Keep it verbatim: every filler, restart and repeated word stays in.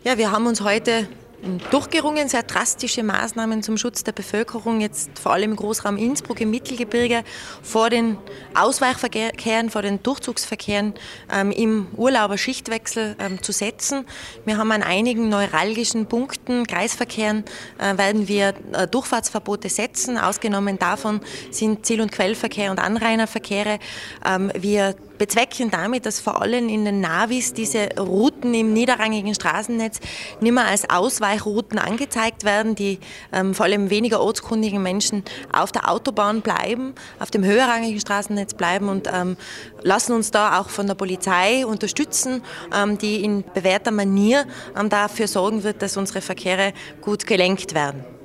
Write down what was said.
Ja, wir haben uns heute durchgerungen, sehr drastische Maßnahmen zum Schutz der Bevölkerung, jetzt vor allem im Großraum Innsbruck, im Mittelgebirge, vor den Ausweichverkehren, vor den Durchzugsverkehren ähm, im Urlauber-Schichtwechsel ähm, zu setzen. Wir haben an einigen neuralgischen Punkten, Kreisverkehren, äh, werden wir äh, Durchfahrtsverbote setzen. Ausgenommen davon sind Ziel- und Quellverkehr und Anrainerverkehre. Ähm, wir bezwecken damit, dass vor allem in den Navis diese Routen im niederrangigen Straßennetz nicht mehr als Ausweichrouten angezeigt werden, die ähm, vor allem weniger ortskundigen Menschen auf der Autobahn bleiben, auf dem höherrangigen Straßennetz bleiben und ähm, lassen uns da auch von der Polizei unterstützen, ähm, die in bewährter Manier ähm, dafür sorgen wird, dass unsere Verkehre gut gelenkt werden.